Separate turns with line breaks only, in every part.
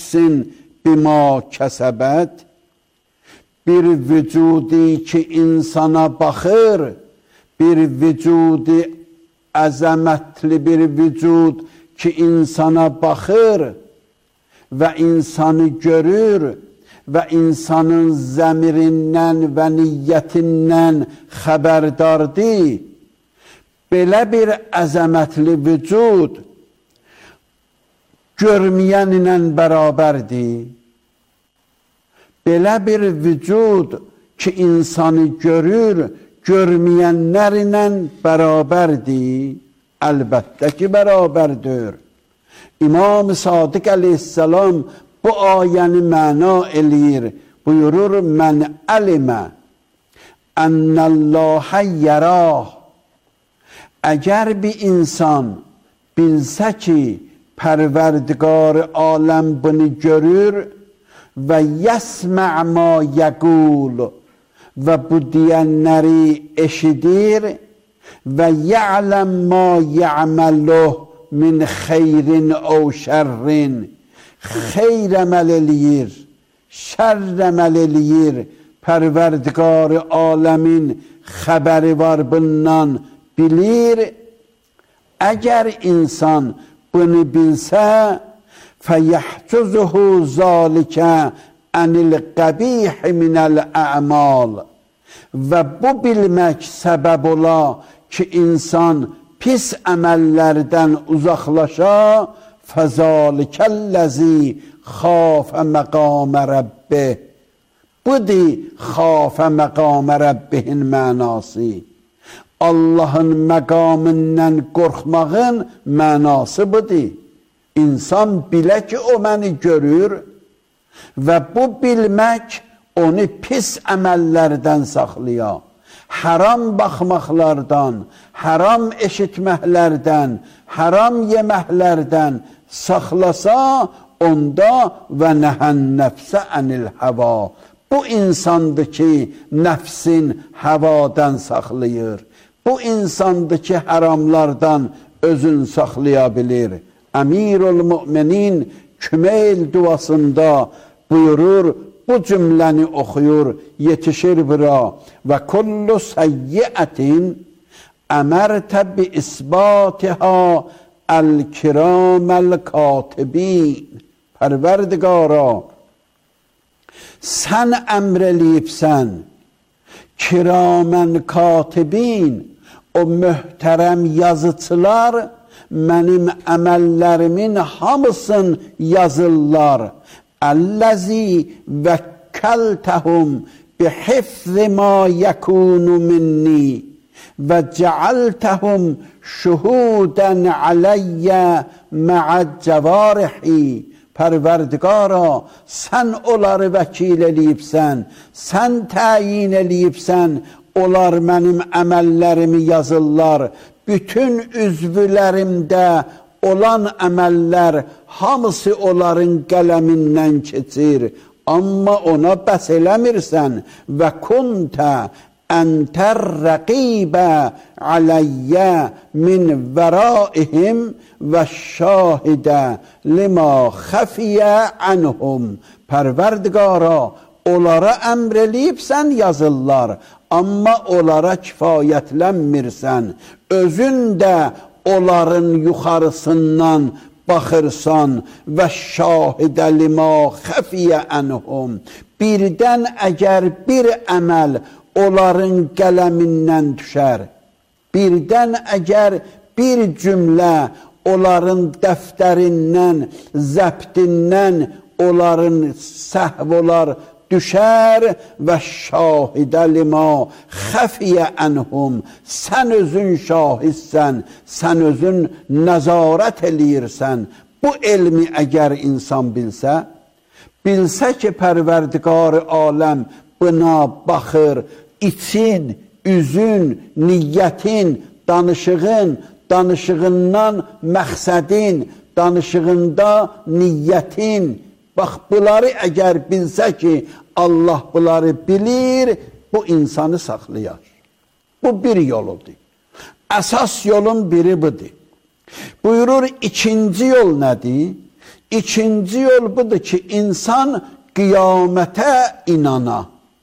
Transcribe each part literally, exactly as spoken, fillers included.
nefsin bima kəsəbət, bir vücudi ki insana baxır, bir vücudi əzəmətli bir vücud ki insana baxır və insanı görür və insanın zəmirindən və niyyətindən xəbərdardır. Belə bir əzəmətli vücud görməyənlə bərabərdir. Belə bir vücud ki insanı görür, görməyənlərlə bərabərdir. Əlbəttə ki bərabərdir. İmam-ı Sadiq əleyhissalam bu ayəni məna eləyir. Buyurur, mən əlimə ənəlləhə yərah. Əgər bir insan bilsə ki, Pərverdigar aləm bunu görür və yəsmə' ma yəqul və bu deyənləri eşidir və ya'ləm ma ya'məluh min xeyrin o şərrin, xeyr əməl eləyir, şərr əməl eləyir, Pərverdigar aləmin xəbəri var bundan, bilir. Əgər insan bunu bilsə, fəyəhcuzuhu zalikə ənil qəbih minəl ə'mal, və bu bilmək səbəb ola ki insan pis əməllərdən uzaqlaşa, fəzalikəlləzi xafə məqamə rəbbih. Budur xafə məqamə rəbbihin mənası. Allahın məqamından qorxmağın mənası budur. İnsan bilə ki, o məni görür və bu bilmək onu pis əməllərdən saxlaya. Haram baxmaqlardan, haram eşitməklərdən, haram yeməklərdən saxlasa, onda və nəhən nəfsə ənil həva. Bu insandır ki, nəfsin həvadan saxlayır. Bu insandır ki, haramlardan özün saxlaya bilir. Əmirul müminin Kümeyl duasında buyurur, bu cümləni oxuyur, yetişir bura. Və kullu səyyiətin əmərtə bi isbatiha əl-kiraməl katibin. Pərverdigara, sən əmr eləyibsən, kiramən katibin, o möhtərəm yazıçılar mənim əməllərimin hamısın yazırlar. Əlləzi vəkkəltəhum bihifzi ma yəkunu minni və cəaltəhum şuhudən aləyyə mə'əccəvarihi. Pərverdigara, sən onları vəkil eləyibsən, sən təyin eləyibsən, onlar mənim əməllərimi yazırlar. Bütün üzvlərimdə olan əməllər hamısı onların qələmindən keçir. Amma ona bəs eləmirsən. Və kuntə əntər rəqibə aləyyə min vəraihim və şahidə lima xəfiyyə ənhum. Pərverdigara, onlara əmr eləyibsən yazırlar, amma onlara kifayətlənmirsən. Özün də onların yuxarısından baxırsan və şahidə lima xəfiyyə ənhum. Birdən əgər bir əməl onların qələmindən düşər, birdən əgər bir cümlə onların dəftərindən, zəbtindən onların səhv olar düşər və şahidə lima xəfiyyə ənhum. Sən özün şahidsən, sən özün nəzarət eləyirsən. Bu elmi əgər insan bilsə, bilsə ki, Pərverdigar aləm buna baxır, için, üzün, niyyətin, danışığın, danışığından məqsədin, danışığında niyyətin, bax, bunları əgər bilsə ki, Allah bunları bilir, bu insanı saxlayar. Bu bir yoludur. Əsas yolun biri budur. Buyurur, ikinci yol nədir? İkinci yol budur ki, insan qiyamətə inana.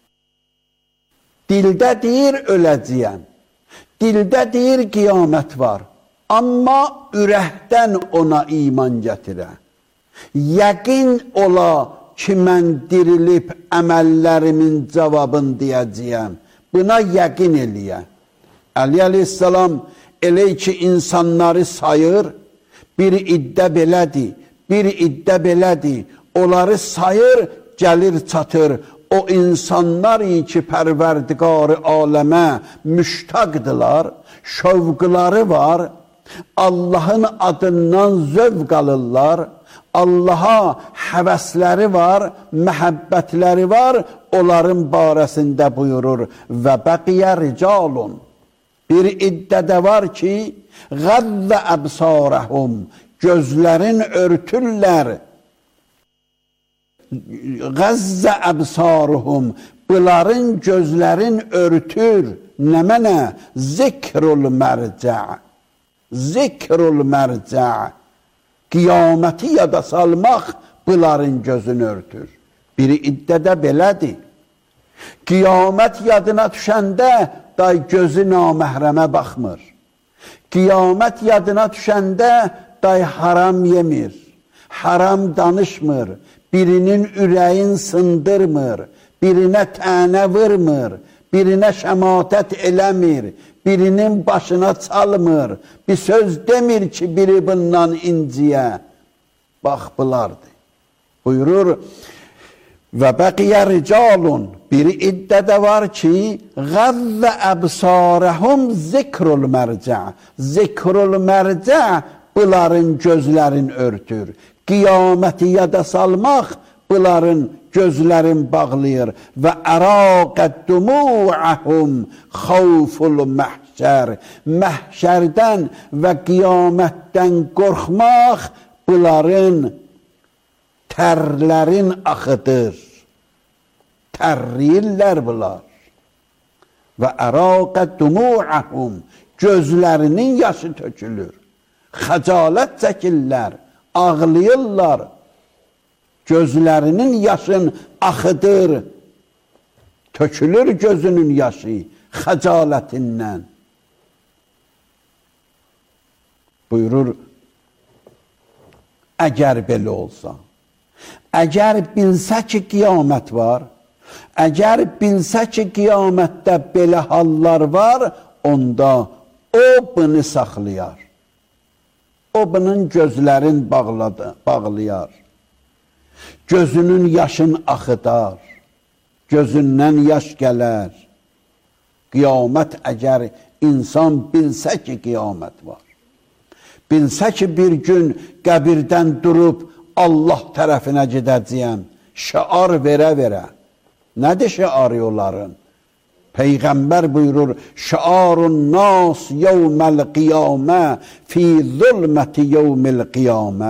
Dildə deyir öləcəyəm. Dildə deyir qiyamət var. Amma ürəkdən ona iman gətirə. Yəqin ola ki, mən dirilib əməllərimin cavabını deyəcəyəm. Buna yəqin eləyə. Əli əleyhissalam elə ki, insanları sayır, bir iddə belədir, bir iddə belədir. Onları sayır, gəlir çatır. O insanlar ki, pərverdigarı aləmə müştaqdılar, şövqləri var, Allahın adından zövq alırlar, Allaha həvəsləri var, məhəbbətləri var, onların barəsində buyurur. Və bəqiyə ricalun. Bir iddədə var ki, qəzzə əbsarəhum, gözlərin örtürlər. Qəzzə əbsaruhum, bunların gözlərin örtür. Nə mənə? Zikrul mərcə. Zikrul mərcə. Qiyaməti yada salmaq bunların gözünü örtür. Biri iddədə belədir. Qiyamət yadına düşəndə day gözü naməhrəmə baxmır. Qiyamət yadına düşəndə day haram yemir, haram danışmır, birinin ürəyin sındırmır, birinə tənə vırmır, birinə şəmatət eləmir, birinin başına çalmır, bir söz demir ki, biri bundan inciyə. Bax, bulardır. Buyurur, və bəqiyə ricalun, bir iddədə var ki, qəzzə əbsarəhum zikrul mərcə. Zikrul mərcə bunların gözlərin örtür. Qiyaməti yada salmaq bunların gözlərin bağlayır. Və əraqət dumu'əhum xavful məhşər. Məhşərdən və qiyamətdən qorxmaq bunların tərlərin axıdır. Tərliyirlər bunlar. Və əraqət dumu'əhum, gözlərinin yaşı tökülür. Xəcalət çəkirlər, ağlayırlar. Gözlərinin yaşın axıdır. Tökülür gözünün yaşı xəcalətindən. Buyurur, əgər belə olsa, əgər bilsə ki, qiyamət var, əgər bilsə ki, qiyamətdə belə hallar var, onda o bunu saxlayar. O bunun gözlərin bağladı, bağlayar. Gözünün yaşın axıdar. Gözündən yaş gələr. Qiyamət əgər insan bilsə ki, qiyamət var. Bilsə ki, bir gün qəbirdən durub Allah tərəfinə gedəcəyəm. Şiar verə-verə. Nədir şiarı onların? Peyğəmbər buyurur, şiarun nas yevməl qiyamə fi zulməti yevmil qiyamə.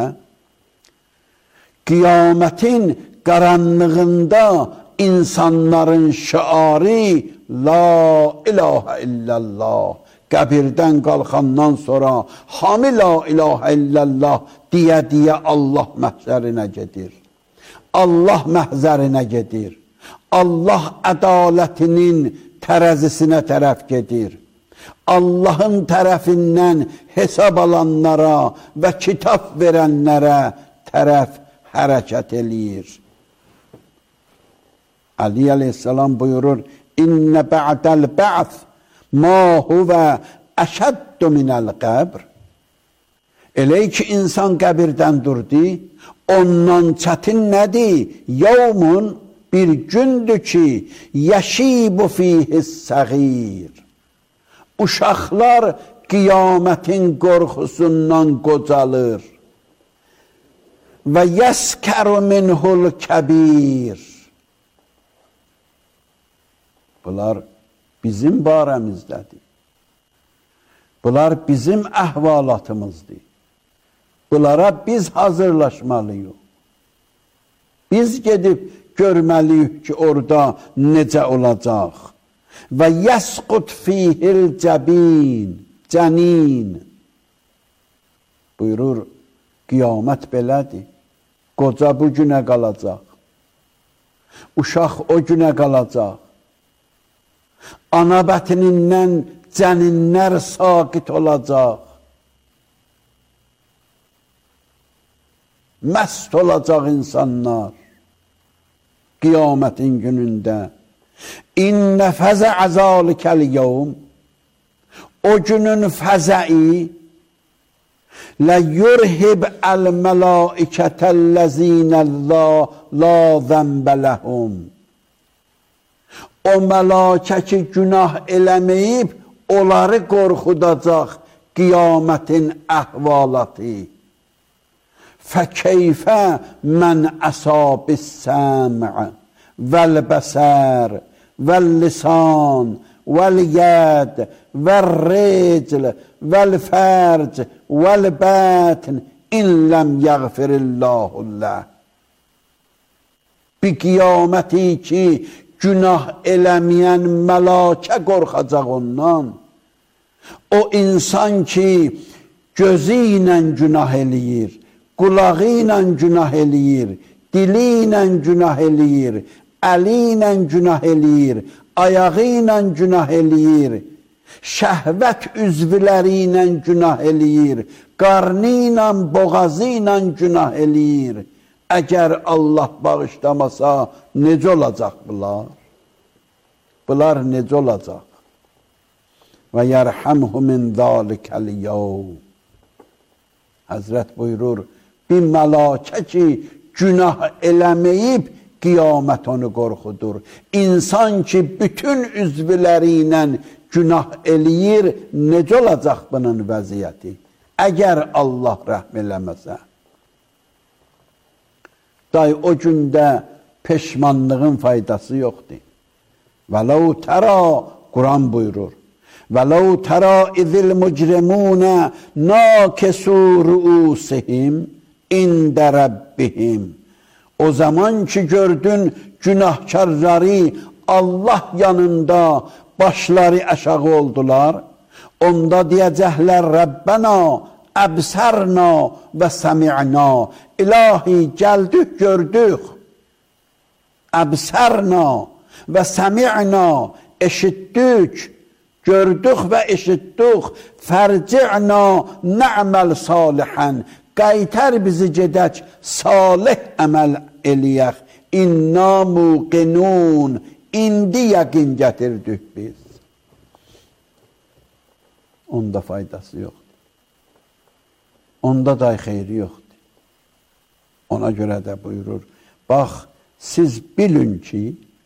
Qiyamətin qaranlığında insanların şiarı la ilahə illallah. Qəbirdən qalxandan sonra hamı la ilahə illallah deyə-deyə Allah məhzərinə gedir. Allah məhzərinə gedir. Allah ədalətinin tərəzisinə tərəf gedir. Allahın tərəfindən hesab alanlara və kitab verənlərə tərəf hərəkət eləyir. Ali əleyhissalam buyurur, İnnə bə'dəl bə'th ma huvə əşəddu minəl qəbr. Elə ki, insan qəbirdən durdu, ondan çətin nədir? Yevmun, bir gündür ki, yəşibu fihis səğir. Uşaqlar qiyamətin qorxusundan qocalır. Və yəskəru minhul kəbir. Bunlar bizim barəmizdədir. Bunlar bizim əhvalatımızdır. Bunlara biz hazırlaşmalıyıq. Biz gedib görməliyik ki, orada necə olacaq. Və yəsqut fihil cəbin, cənin. Buyurur, qiyamət belədir. Qoca bu günə qalacaq. Uşaq o günə qalacaq. Ana bətinindən cəninlər sakit olacaq. Məst olacaq insanlar. Qiyamətin günündə. İnnə fəzə'ə zəlikəl yevm. O günün fəzə'i لَيُرْهِبْ الْمَلَائِكَةَ الَّذ۪ينَ لَا ذَنْبَ لَهُمْ. O mələkə ki günah eləməyib, onları qorxudacaq qiyamətin əhvalatı. فَكَيْفَ مَنْ أَصَابَ السَّمْعَ وَالْبَصَرَ وَاللِّسَانَ وَالْيَدِ وَالرِّجْلِ وَالْفَرْجِ وَالْبَاطِنِ اِنْ لَمْ يَغْفِرِ اللّٰهُ لَهُ. Bir qiyaməti ki, günah eləməyən mələkə qorxacaq ondan. O insan ki, gözü ilə günah eləyir, qulağı ilə günah eləyir, dili ilə günah eləyir, əli ilə günah eləyir, ayağı ilə günah eləyir, şəhvət üzvləri ilə günah eləyir, qarnı ilə, boğazı ilə günah eləyir. Əgər Allah bağışlamasa, necə olacaq bunlar? Bunlar necə olacaq? Və yərhəmhu min zəlikəl yevm. Həzrət buyurur, bir mələkə ki, günah eləməyib, qiyamət onu qorxudur. İnsan ki, bütün üzvləri ilə günah eləyir, necə olacaq bunun vəziyyəti? Əgər Allah rəhm eləməsə. Day o gündə peşmanlığın faydası yoxdur. وَلَوْ تَرَى Quran buyurur. وَلَوْ تَرَى اِذِ الْمُجْرِمُونَ نَاكِسُوا رُؤُوسِهِمْ اِنْدَ رَبِّهِمْ. O zaman ki gördün günahkarları Allah yanında başları aşağı oldular. Onda deyəcəklər Rəbbənə əbsərna və səmi'na. İlahi gəldik, gördük. Əbsərna və səmi'na, eşitdik, gördük və eşitdik. Fərci'na nə'məl salihən. Qaytar bizi gedək, salih əməl eləyək. İnna muqinun. İndi yəqin gətirdik biz. Onda faydası yoxdur. Onda da xeyri yoxdur. Ona görə də buyurur, bax, siz bilin ki,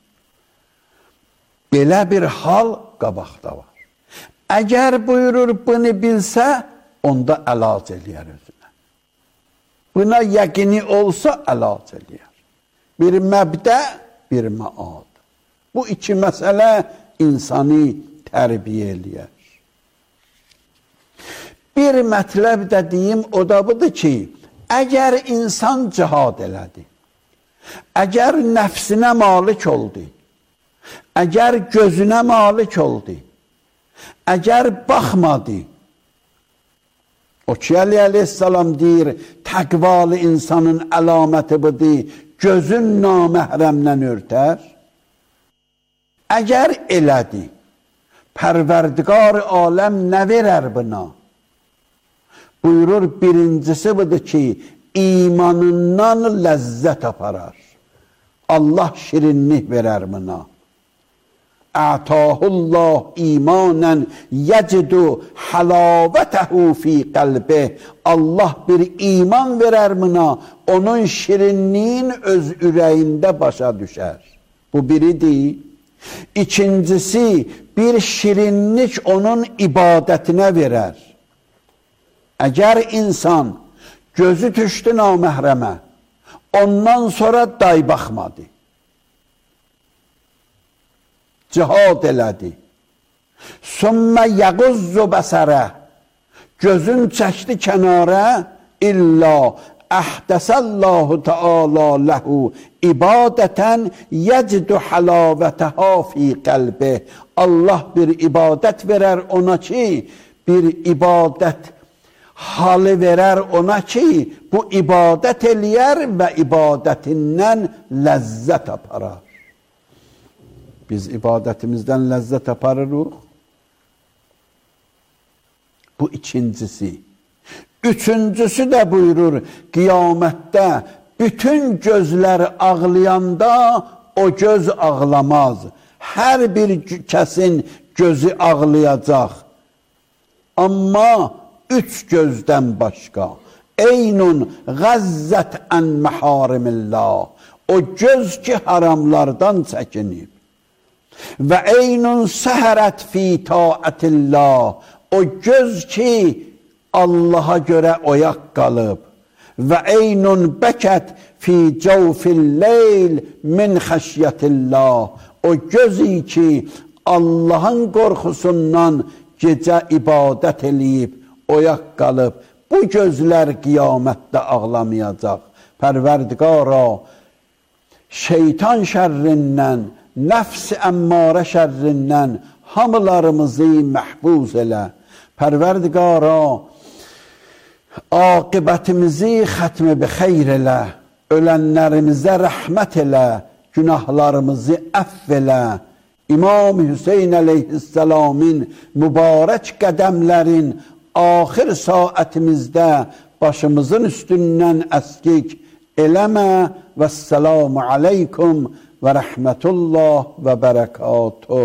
belə bir hal qabaqda var. Əgər buyurur, bunu bilsə, onda əlac eləyər özünə. Buna yəqini olsa, əlac eləyər. Bir məbdə, bir məad. Bu iki məsələ insanı tərbiyə eləyər. Bir mətləb də deyim, o da budur ki, əgər insan cihad elədi, əgər nəfsinə malik oldu, əgər gözünə malik oldu, əgər baxmadı, o ki, Əli əleyhissalam deyir, təqvalı insanın əlaməti budur, gözün naməhrəmdən örtər. Əgər elədi, Pərverdigar aləm nə verər buna? Buyurur, birincisi budur ki, imanından ləzzət aparar. Allah şirinlik verər buna. Ətahullah imanən yəcidu həlavətəhu fi qəlbih. Allah bir iman verər buna, onun şirinliyin öz ürəyində başa düşər. Bu biridir. İkincisi, bir şirinlik onun ibadətinə verər. Əgər insan gözü düşdü naməhrəmə, ondan sonra day baxmadı, cihad elədi, sümmə yəquzzu bəsərə, gözün çəkdi kənara, illa əhdəsəllahu teala ləhu ibadətən yəcidu həlavətəhə fi qəlbi. Allah bir ibadət verər ona ki, bir ibadət halı verər ona ki, bu ibadət eləyər və ibadətindən ləzzət aparar. Biz ibadətimizdən ləzzət aparırıq. Bu ikincisi. Üçüncüsü də buyurur, qiyamətdə bütün gözlər ağlayanda o göz ağlamaz. Hər bir kəsin gözü ağlayacaq. Amma üç gözdən başqa. Eynun qəzzət ən məharimillah. O göz ki, haramlardan çəkinib. Və eynun səhərət fi taətillah. O göz ki, Allaha görə oyaq qalıb. Və eynun bəkət fi cəvfil leyl min xəşyətillah. O gözü ki, Allahın qorxusundan gecə ibadət eləyib, oyaq qalıb. Bu gözlər qiyamətdə ağlamayacaq. Pərverdigara, şeytan şərrindən, nəfs-i əmmarə şərrindən hamılarımızı məhbuz elə. Pərverdigara, aqibətimizi xətmi bi xeyr elə. Ölənlərimizə rəhmət elə. Günahlarımızı əff elə. İmam Hüseyin əleyhisselamın mübarək qədəmlərin axir saətimizdə başımızın üstündən əskik eləmə. Vəsselamu aleykum və rəhmətullah və bərəkatuh.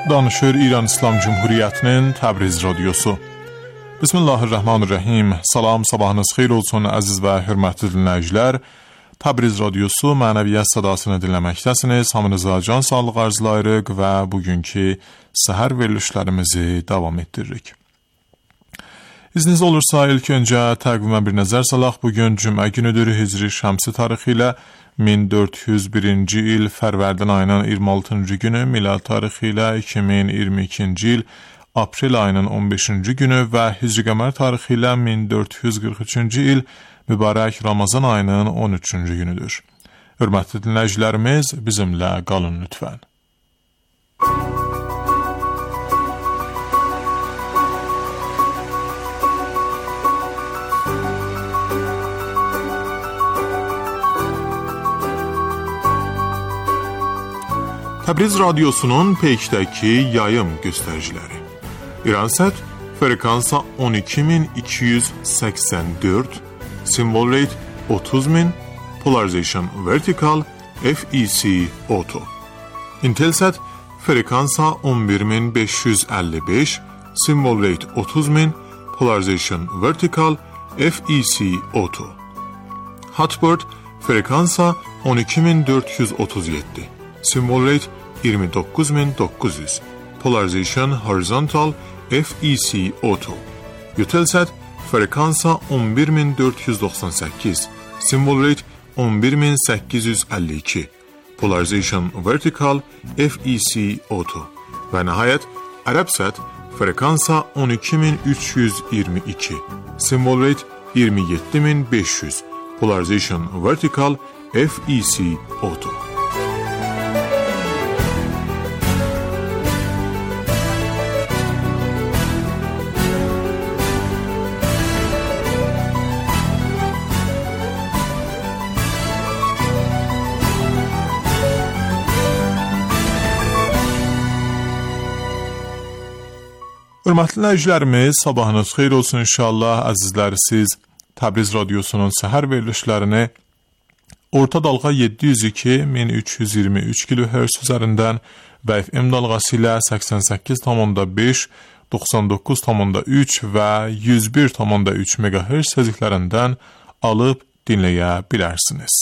Danışır İran İslam Cumhuriyyətinin Təbriz Radiosu. Bismillahirrahmanirrahim. Salam, sabahınız xeyir olsun əziz və hörmətli dinləyicilər. Təbriz Radiosu mənəviyyat sadasını dinləməkdəsiniz. Hamınıza can sağlığı arzulayırıq və bugünkü səhər verilişlərimizi davam etdiririk. İzniniz olursa ilk öncə təqvimə bir nəzər salaq. Bugün cümə günüdür, Hicri Şəmsi tarixi ilə min dörd yüz birinci il Fərvərdin ayının iyirmi altıncı günü, milad tarixi ilə iki min iyirmi ikinci il Aprel ayının on beşinci günü və Hicri qəmər tarixi ilə min dörd yüz qırx üçüncü il mübarək Ramazan ayının on üçüncü günüdür. Hörmətli dinləyicilərimiz, bizimlə qalın lütfən. Təbriz Radiosunun peykdəki yayım göstəriciləri. İransət frekansa on iki min iki yüz səksən dörd, symbol rate otuz min, polarization vertical, F E C auto. Intelsat frekansa on bir min beş yüz əlli beş, symbol rate otuz min, polarization vertical, F E C auto. Hotbird frekansa on iki min dörd yüz otuz yeddi, symbol rate iyirmi doqquz min doqquz yüz, polarization horizontal, F E C auto. Eutelsat frekansa on bir min dörd yüz doxsan səkkiz, symbol rate on bir min səkkiz yüz əlli iki, polarization vertical, F E C auto. Və nəhayət Arabsat frekansa on iki min üç yüz iyirmi iki, symbol rate iyirmi yeddi min beş yüz, polarization vertical, F E C auto. Hörmətli dinləyicilərimiz, sabahınız xeyir olsun inşallah. Əzizlər, siz Təbriz Radiosunun səhər verilişlərini orta dalğa yeddi yüz iki min üç yüz iyirmi üç kilohertz üzərindən və F M dalğası ilə səksən səkkiz tam beş, doxsan doqquz tam üç və yüz bir tam üç megahertz tezliklərindən alıb dinləyə bilərsiniz.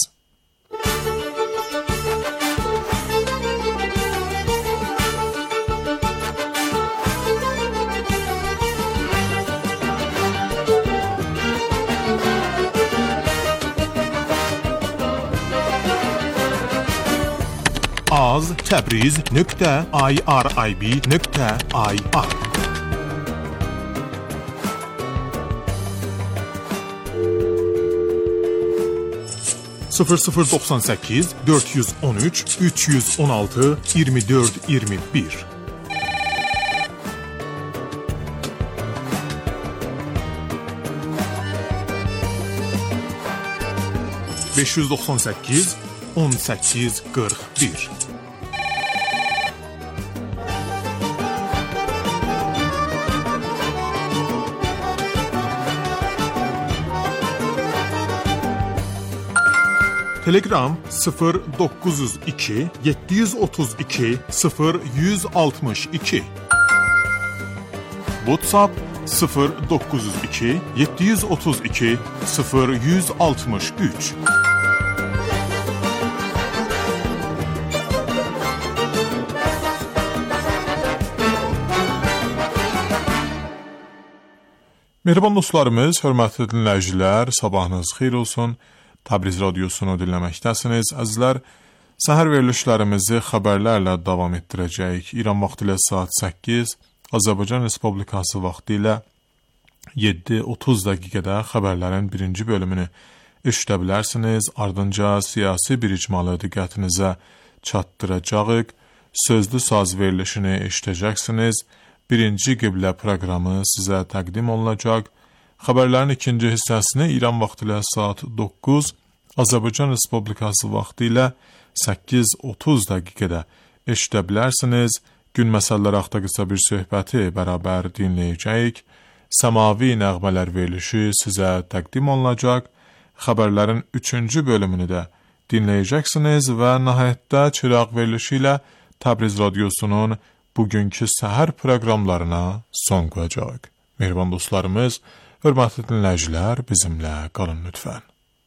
az təbriz nöqtə irib nöqtə ir sıfır sıfır doxsan səkkiz dörd yüz on üç üç yüz on altı iyirmi dörd iyirmi bir beş yüz doxsan səkkiz on səkkiz qırx bir Telegram sıfır doqquz yüz iki yeddi yüz otuz iki sıfır yüz altmış iki WhatsApp sıfır doqquz yüz iki yeddi yüz otuz iki sıfır yüz altmış üç Mehriban dostlarımız, hörmətli dinləyicilər, sabahınız xeyir olsun. Təbriz Radiosunu dinləməkdəsiniz. Əzizlər, səhər verilişlərimizi xəbərlərlə davam etdirəcəyik. İran vaxtı ilə saat səkkiz, Azərbaycan Respublikası vaxtı ilə yeddi otuz dəqiqədə xəbərlərin birinci bölümünü eşidə bilərsiniz. Ardınca siyasi bir icmalı diqqətinizə çatdıracağıq. Sözlü saz verilişini eşidəcəksiniz. Birinci qiblə proqramı sizə təqdim olunacaq. Xəbərlərin ikinci hissəsini İran vaxtı ilə saat doqquz, Azərbaycan Respublikası vaxtı ilə səkkiz otuz dəqiqədə eşidə bilərsiniz. Gün məsələləri haqqında qısa bir söhbəti bərabər dinləyəcəyik. Səmavi nəğmələr verilişi sizə təqdim olunacaq. Xəbərlərin üçüncü bölümünü də dinləyəcəksiniz və nəhayətdə çıraq verilişi ilə Təbriz Radiosunun bugünkü səhər proqramlarına son qoyacaq. Mehriban dostlarımız, hörmətli dinləyicilər, bizimlə qalın lütfən.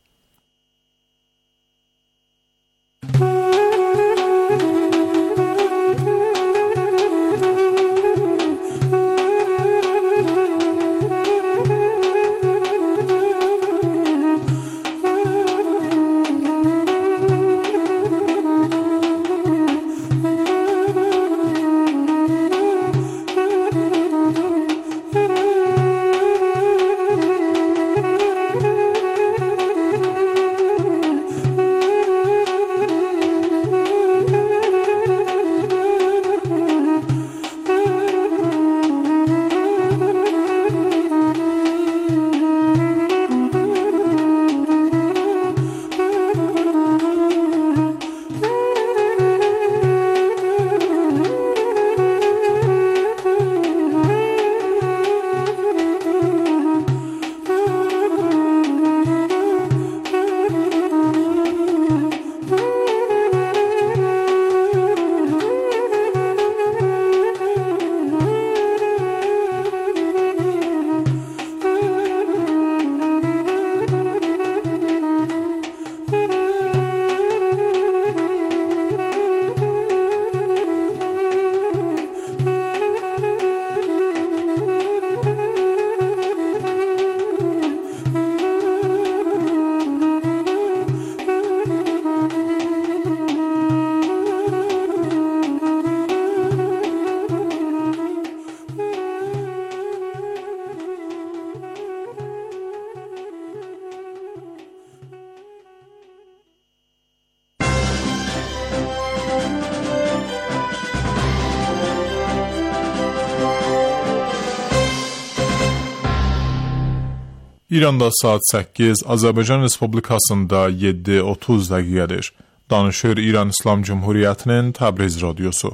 İranda saat səkkiz, Azərbaycan Respublikasında yeddi otuz dəqiqədir. Danışır İran İslam Cümhuriyyətinin Təbriz radiosu.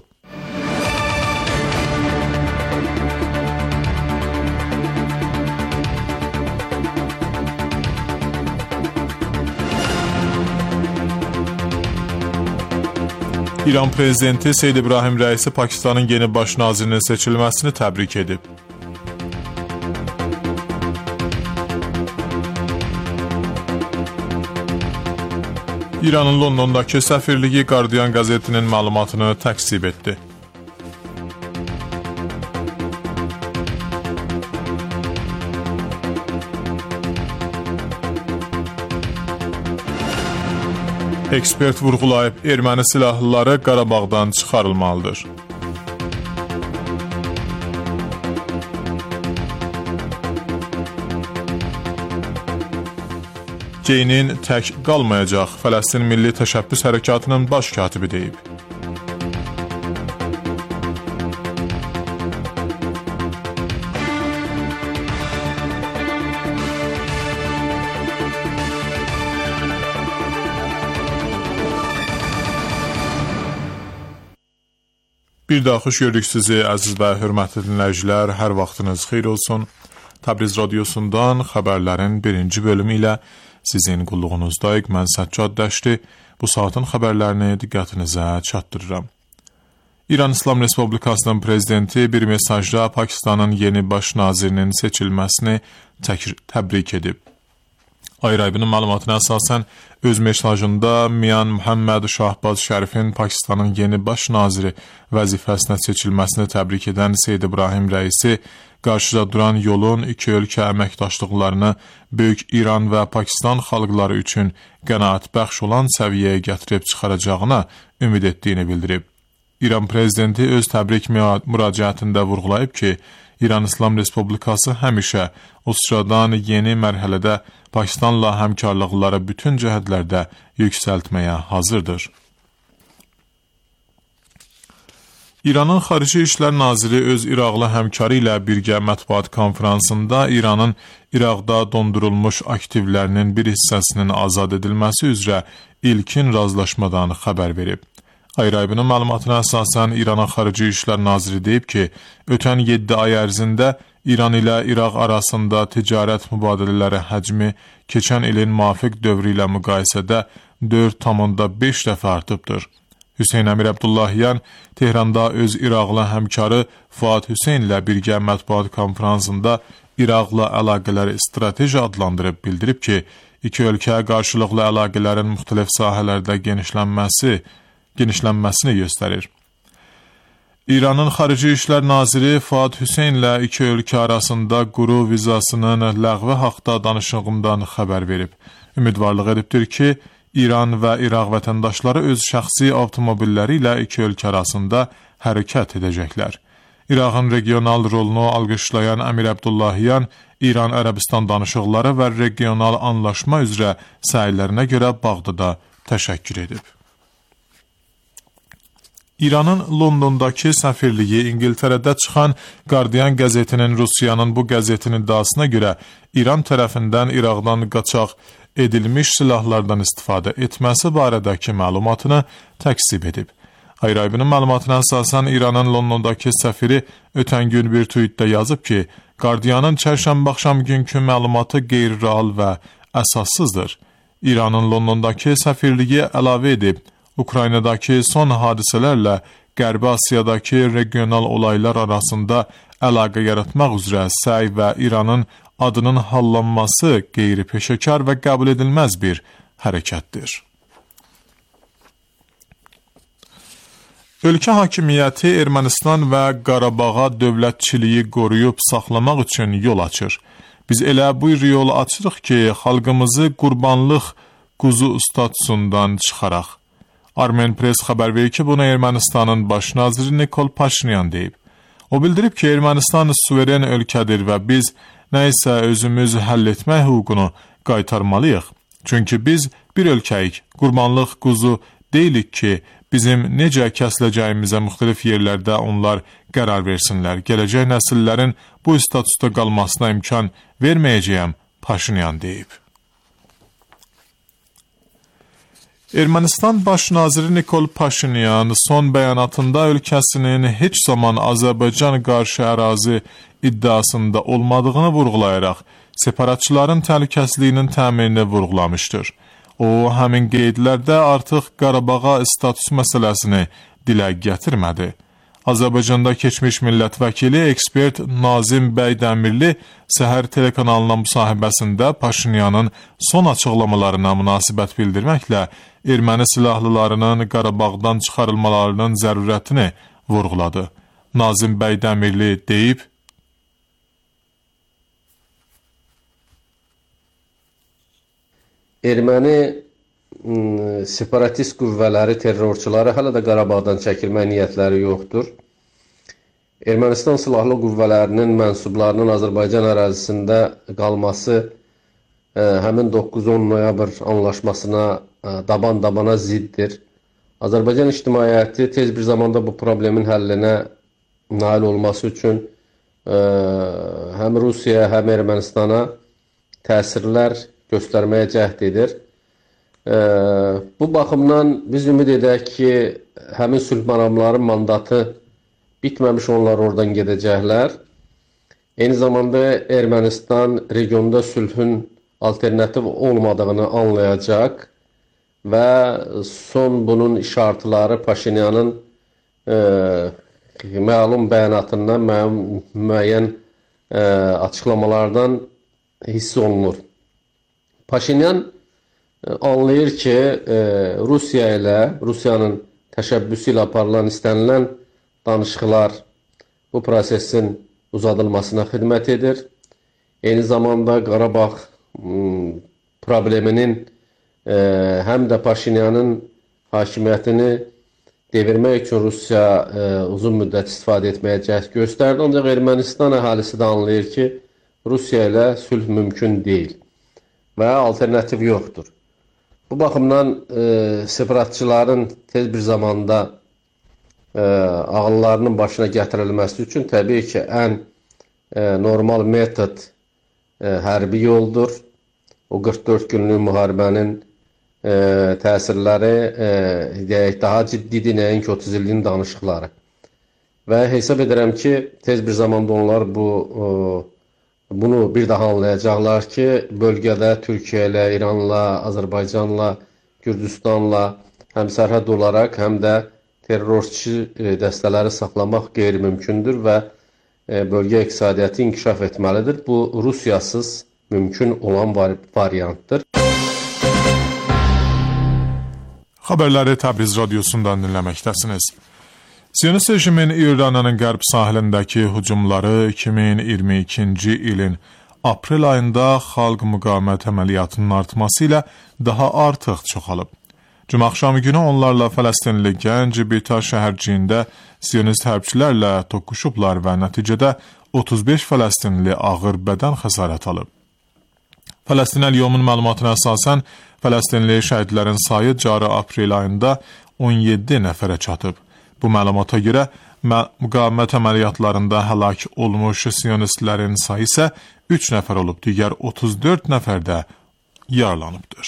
İran Prezidenti Seyyid İbrahim Rəisi Pakistanın yeni baş nazirinin seçilməsini təbrik edib. İranın Londondakı səfirliyi Guardian qəzetinin məlumatını təksib etdi. Ekspert vurğulayıb, erməni silahlıları Qarabağdan çıxarılmalıdır. Ceynin tək qalmayacaq, Fələstin Milli Təşəbbüs Hərəkatının baş katibi deyib. Bir daha xoş gördük sizi, əziz və hörmətli dinləyicilər, hər vaxtınız xeyir olsun. Təbriz radiosundan xəbərlərin birinci bölümü ilə sizin qulluğunuzdayıq. Mən Səccad Dəşti, bu saatın xəbərlərini diqqətinizə çatdırıram. İran İslam Respublikasının prezidenti bir mesajda Pakistanın yeni baş nazirinin seçilməsini təbrik edib. Ayrıbının məlumatına əsasən öz mesajında Miyan Muhammed Şahbaz Şərifin Pakistanın yeni baş naziri vəzifəsinə seçilməsini təbrik edən Seyyid İbrahim Rəisi qarşıda duran yolun iki ölkə əməkdaşlıqlarını Böyük İran və Pakistan xalqları üçün qənaətbəxş olan səviyyəyə gətirib çıxaracağına ümid etdiyini bildirib. İran prezidenti öz təbrik müraciətində vurğulayıb ki, İran İslam Respublikası həmişə o sıradan yeni mərhələdə Pakistanla həmkarlıqları bütün cəhətlərdə yüksəltməyə hazırdır. İranın Xarici İşlər Naziri öz İraqlı həmkarı ilə birgə mətbuat konferansında İranın İraqda dondurulmuş aktivlərinin bir hissəsinin azad edilməsi üzrə ilkin razılaşmadan xəbər verib. Ayrıbının məlumatına əsasən İranın Xarici İşlər Naziri deyib ki, ötən yeddi ay ərzində İran ilə İraq arasında ticarət mübadilələri həcmi keçən ilin müvafiq dövrü ilə müqayisədə dörd tam beş dəfə artıbdır. Hüseyn Əmir Abdullahyan Tehranda öz İraqlı həmkarı Fuad Hüseynlə birgə mətbuat konferansında İraqla əlaqələri strateji adlandırıb bildirib ki, iki ölkə qarşılıqlı əlaqələrin müxtəlif sahələrdə genişlənməsi, genişlənməsini göstərir. İranın Xarici İşlər Naziri Fuad Hüseynlə iki ölkə arasında quru vizasının ləğvi haqda danışığından xəbər verib. Ümidvarlıq edibdir ki, İran və İraq vətəndaşları öz şəxsi avtomobilləri ilə iki ölkə arasında hərəkət edəcəklər. İraqın regional rolunu alqışlayan Əmir Abdullahyan, İran-Ərəbistan danışıqları və regional anlaşma üzrə səylərinə görə Bağdada təşəkkür edib. İranın Londondakı səfirliyi İngiltərədə çıxan Guardian qəzetinin Rusiyanın bu qəzetin iddiasına görə İran tərəfindən İraqdan qaçaq edilmiş silahlardan istifadə etməsi barədəki məlumatını təkzib edib. Ayrı-ayrının məlumatına əsasən İranın Londondakı səfiri ötən gün bir tweetdə yazıb ki, Guardianın çərşənbə axşam günkü məlumatı qeyri-real və əsassızdır. İranın Londondakı səfirliyi əlavə edib, Ukraynadakı son hadisələrlə Qərbi Asiyadakı regional olaylar arasında əlaqə yaratmaq üzrə səy və İranın adının hallanması qeyri-peşəkar və qəbul edilməz bir hərəkətdir. Ölkə hakimiyyəti Ermənistan və Qarabağa dövlətçiliyi qoruyub saxlamaq üçün yol açır. Biz elə bu yol açırıq ki, xalqımızı qurbanlıq quzu statusundan çıxaraq. Armen Press xəbər verir ki, bunu Ermənistanın baş naziri Nikol Paşinyan deyib. O bildirib ki, Ermənistan suveren ölkədir və biz nə isə özümüz həll etmək hüququnu qaytarmalıyıq. Çünki biz bir ölkəyik, qurbanlıq quzu deyilik ki, bizim necə kəsiləcəyimizə müxtəlif yerlərdə onlar qərar versinlər. Gələcək nəsillərin bu statusda qalmasına imkan verməyəcəyəm, Paşinyan deyib. Ermənistan baş naziri Nikol Paşinyan son bəyanatında ölkəsinin heç zaman Azərbaycan qarşı ərazi iddiasında olmadığını vurğulayaraq, separatçıların təhlükəsizliyinin təminini vurğulamışdır. O, həmin qeydlərdə artıq Qarabağa status məsələsini dilə gətirmədi. Azərbaycanda keçmiş millət vəkili ekspert Nazim bəy Dəmirli Səhər telekanalına müsahibəsində Paşinyanın son açıqlamalarına münasibət bildirməklə erməni silahlılarının Qarabağdan çıxarılmalarının zərurətini vurğuladı. Nazim bəy Dəmirli deyib,
Erməni separatist qüvvələri, terrorçuları hələ də Qarabağdan çəkilmək niyyətləri yoxdur. Ermənistan silahlı qüvvələrinin mənsublarının Azərbaycan ərazisində qalması həmin doqquz on noyabr anlaşmasına daban-dabana ziddir. Azərbaycan ictimaiyyəti tez bir zamanda bu problemin həllinə nail olması üçün həm Rusiyaya, həm Ermənistana təsirlər göstərməyə cəhd edir. Bu baxımdan biz ümid edək ki, həmin sülh məramların mandatı bitməmiş, onlar oradan gedəcəklər. Eyni zamanda Ermənistan regionda sülhün alternativ olmadığını anlayacaq və son bunun işartıları Paşinyanın e, məlum bəyanatından, müəyyən e, açıqlamalardan hiss olunur. Paşinyan anlayır ki, e, Rusiya ilə, Rusiyanın təşəbbüsü ilə aparılan istənilən danışıqlar bu prosesin uzadılmasına xidmət edir. Eyni zamanda Qarabağ probleminin e, həm də Paşinyanın hakimiyyətini devirmək üçün Rusiya e, uzun müddət istifadə etməyə cəhd göstərdi. Ancaq Ermənistan əhalisi də anlayır ki, Rusiya ilə sülh mümkün deyil və alternativ yoxdur. Bu baxımdan e, separatçıların tez bir zamanda e, ağıllarının başına gətirilməsi üçün təbii ki, ən e, normal metod e, hərbi yoldur. O qırx dörd günlük müharibənin e, təsirləri e, daha ciddidir, nəinki otuz illiyin danışıqları. Və hesab edirəm ki, tez bir zamanda onlar bu e, bunu bir daha anlayacaqlar ki, bölgədə Türkiyə ilə, İranla, Azərbaycanla, Gürcüstanla həm sərhəd olaraq, həm də terrorçu dəstələri saxlamaq qeyri-mümkündür və bölgə iqtisadiyyatı inkişaf etməlidir. Bu, Rusiyasız mümkün olan variantdır.
Xəbərləri Təbriz radiosundan dinləməkdəsiniz. Siyonist rejimin İranın qərb sahilindəki hücumları iki min iyirmi ikinci ilin aprel ayında xalq müqavimət əməliyyatının artması ilə daha artıq çoxalıb. Cümə axşamı günü onlarla Fələstinli gənc Beytar şəhərciyində Siyonist hərbçilərlə toqquşublar və nəticədə otuz beş Fələstinli ağır bədən xəsarət alıb. Fələstin Əl-Yevmin məlumatına əsasən Fələstinli şəhidlərin sayı cari aprel ayında on yeddi nəfərə çatıb. Bu məlumata görə müqavimət əməliyyatlarında həlak olmuş Siyonistlərin sayı isə üç nəfər olub, digər otuz dörd nəfər də yaralanıbdır.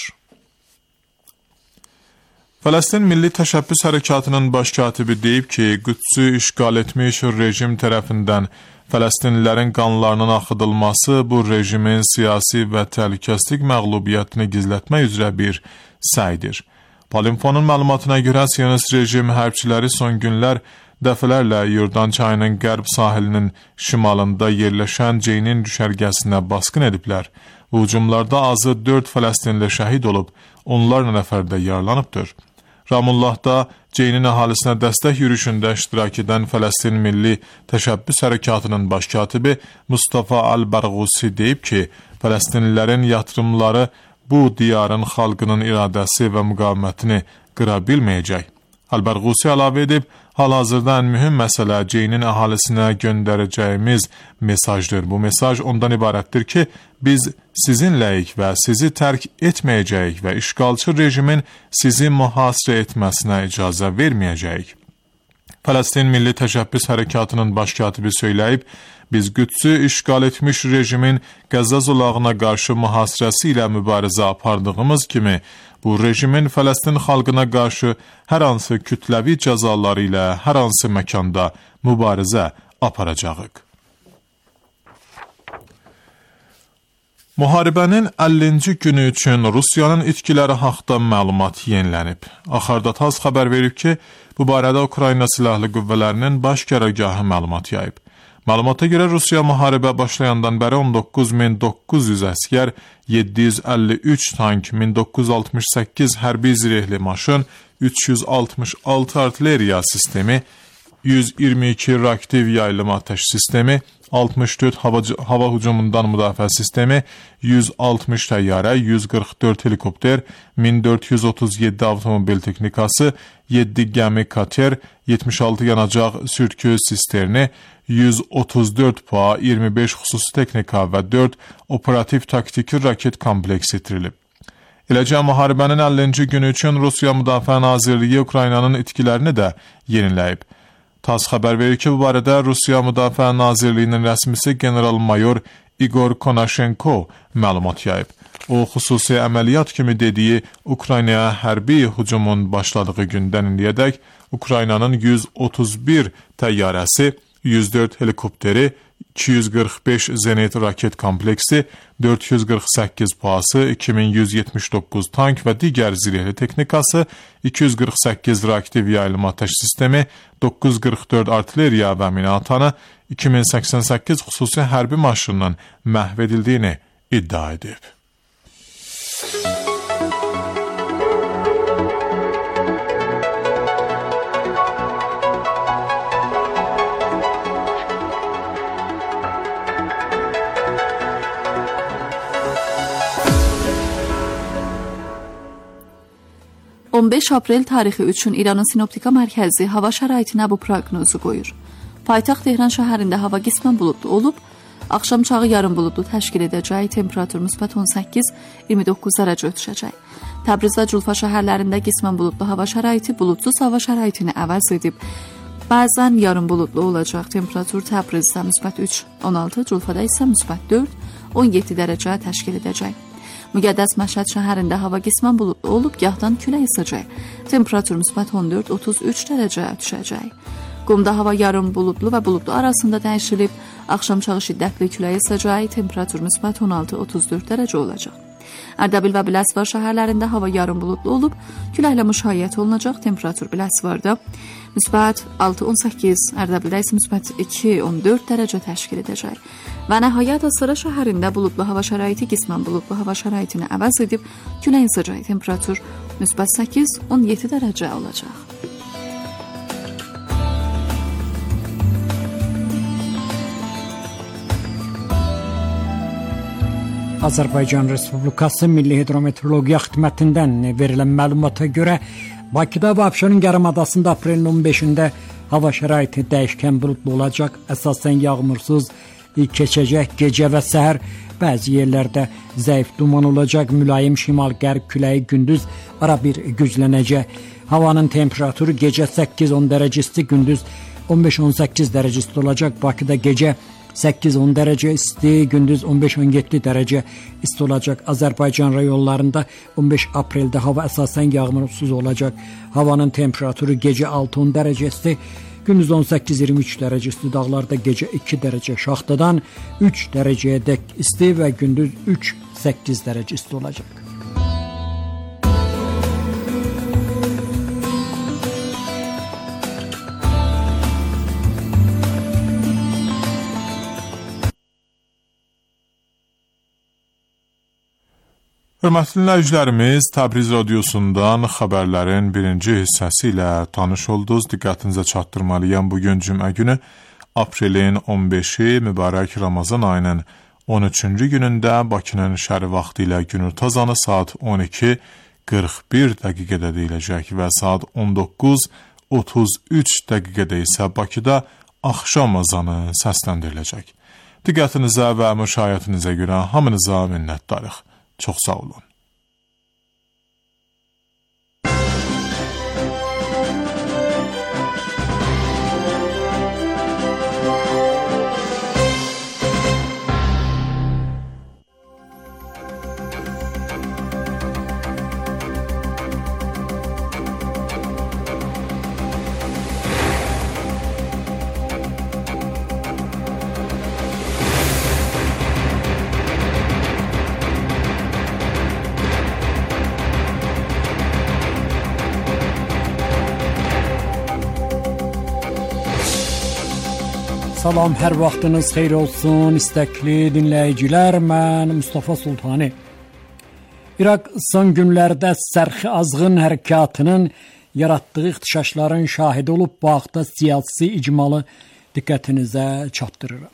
Fələstin Milli Təşəbbüs Hərəkatının baş katibi deyib ki, Qüdsü işğal etmiş rejim tərəfindən Fələstinlilərin qanlarının axıdılması bu rejimin siyasi və təhlükəsizlik məğlubiyyətini gizlətmək üzrə bir səydir. Polinfonun məlumatına görə Siyonist rejim hərbçiləri son günlər dəfələrlə Yordan çayının qərb sahilinin şimalında yerləşən Ceynin düşərgəsinə basqın ediblər. Bu hücumlarda azı dörd Fələstinli şəhid olub, onlarla nəfər də yaralanıbdır. Ramullahda Ceynin əhalisinə dəstək yürüyüşündə iştirak edən Fələstin Milli Təşəbbüs Hərəkatının baş katibi Mustafa Al-Barğusi deyib ki, Fələstinlilərin yatırımları bu diyarın xalqının iradəsi və müqavimətini qıra bilməyəcək. Al-Barğusi əlavə edib, hal-hazırda ən mühüm məsələ Ceynin əhalisinə göndərəcəyimiz mesajdır. Bu mesaj ondan ibarətdir ki, biz sizinləyik və sizi tərk etməyəcəyik və işğalçı rejimin sizi mühasirə etməsinə icazə verməyəcəyik. Fələstin Milli Təşəbbüs Hərəkatının baş katibi söyləyib, biz Qüdsü işğal etmiş rejimin Qəzza zolağına qarşı mühasirəsi ilə mübarizə apardığımız kimi, bu rejimin Fələstin xalqına qarşı hər hansı kütləvi cəzaları ilə hər hansı məkanda mübarizə aparacağıq. Müharibənin əllinci günü üçün Rusiyanın itkiləri haqda məlumat yenilənib. Axardataz xəbər verib ki, bu barədə Ukrayna Silahlı Qüvvələrinin baş qərargahı məlumat yayıb. Məlumata görə Rusiya müharibə başlayandan bəri on doqquz min doqquz yüz əskər, yeddi yüz əlli üç tank, min doqquz yüz altmış səkkiz hərbi zirehli maşın, üç yüz altmış altı artilleriya sistemi, yüz iyirmi iki reaktiv yaylım atəş sistemi, altmış dörd hava, hava hücumundan müdafiə sistemi, yüz altmış təyyarə, yüz qırx dörd helikopter, min dörd yüz otuz yeddi avtomobil texnikası, yeddi gəmi kater, yetmiş altı yanacaq sürtkü sisterni, yüz otuz dörd P A, iyirmi beş xüsusi texnika və dörd operativ taktiki raket kompleksi itirilib. Eləcə, müharibənin əllinci günü üçün Rusiya Müdafiə Nazirliyi Ukraynanın itkilərini də yeniləyib. TASS xəbər verir ki, bu barədə Rusiya Müdafiə Nazirliyinin rəsmisi general-mayor İgor Konashenko məlumat yayıb. O, xüsusi əməliyyat kimi dediyi Ukraynaya hərbi hücumun başladığı gündən indiyədək Ukraynanın yüz otuz bir təyyarəsi, yüz dörd helikopteri, iki yüz qırx beş zenit raket kompleksi, dörd yüz qırx səkkiz P A S-ı, iki min yüz yetmiş doqquz tank və digər zirehli texnikası, iki yüz qırx səkkiz reaktiv yaylım atəş sistemi, doqquz yüz qırx dörd artilleriya və minatanı, iki min səksən səkkiz xüsusi hərbi maşınının məhv edildiyini iddia edib.
on beş aprel tarixi üçün İranın Sinoptika Mərkəzi hava şəraitinə bu proqnozu qoyur. Paytaxt Tehran şəhərində hava qismən buludlu olub, axşam çağı yarım buludlu təşkil edəcək, temperatur müsbət on səkkiz iyirmi doqquz dərəcə düşəcək. Təbriz və Culfa şəhərlərində qismən buludlu hava şəraiti buludsuz hava şəraitini əvəz edib. Bəzən yarım buludlu olacaq, temperatur Təbrizdə müsbət üç on altı, Culfada isə müsbət dörd on yeddi dərəcə təşkil edəcək. Müqəddəs Məşhəd şəhərində hava qismən buludlu olub, gahdan külək əsəcək. Temperatur müsbət on dörd otuz üç dərəcə düşəcək. Qumda hava yarım buludlu və buludlu arasında dəyişilib, axşam çağı şiddətli külək əsəcək. Temperatur müsbət on altı otuz dörd dərəcə olacaq. Ərdəbil və Biləsuvar şəhərlərində hava yarım buludlu olub, küləklə müşayiət olunacaq, temperatur Biləsuvarda müsbət altı on səkkiz, Ərdəbildə isə müsbət iki on dörd dərəcə təşkil edəcək. Və nəhayət Astara şəhərində buludlu hava şəraiti qismən buludlu hava şəraitini əvəz edib, küləyin sıcaq temperatur müsbət səkkiz on yeddi dərəcə olacaq.
Azərbaycan Respublikası Milli Hidrometeorologiya Xidmətindən verilən məlumata görə Bakıda və Abşeron yarımadasında aprelin on beşində hava şəraiti dəyişkən buludlu olacaq, əsasən yağmursuz keçəcək, gecə və səhər bəzi yerlərdə zəif duman olacaq, mülayim şimal-qərb küləyi gündüz ara bir güclənəcək. Havanın temperaturu gecə səkkiz on dərəcə isti, gündüz on beş on səkkiz dərəcə isti olacaq. Bakıda gecə səkkiz on dərəcə isti, gündüz on beş on yeddi dərəcə isti olacaq. Azərbaycan rayonlarında on beş apreldə hava əsasən yağmursuz olacaq. Havanın temperaturu gecə altı on dərəcə isti, gündüz on səkkiz iyirmi üç dərəcə isti, dağlarda gecə iki dərəcə, şaxtadan üç dərəcəyə dək isti və gündüz üç səkkiz dərəcə isti olacaq.
Hörmətli dinləyicilərimiz, Təbriz radiosundan xəbərlərin birinci hissəsi ilə tanış oldunuz. Diqqətinizə çatdırmalıyam, bugün cümə günü aprelin on beşi mübarək Ramazan ayının on üçüncü günündə Bakının şəhəri vaxtı ilə günorta azanı saat on iki qırx bir dəqiqədə deyiləcək və saat on doqquz otuz üç dəqiqədə isə Bakıda axşam azanı səsləndiriləcək. Diqqətinizə və müşayiətinizə görə hamınıza minnətdarıq. Çox sağ olun.
Salam, hər vaxtınız xeyir olsun, istəkli dinləyicilər, mən Mustafa Sultani. İraq son günlərdə sərxi azğın hərəkatının yaratdığı ixtişaşların şahidi olub, bu haqda siyasi icmalı diqqətinizə çatdırıram.